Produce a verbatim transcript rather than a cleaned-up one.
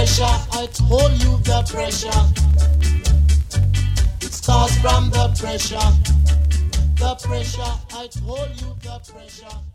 pressure, I told you the pressure. It starts from the pressure. The pressure, I told you the pressure.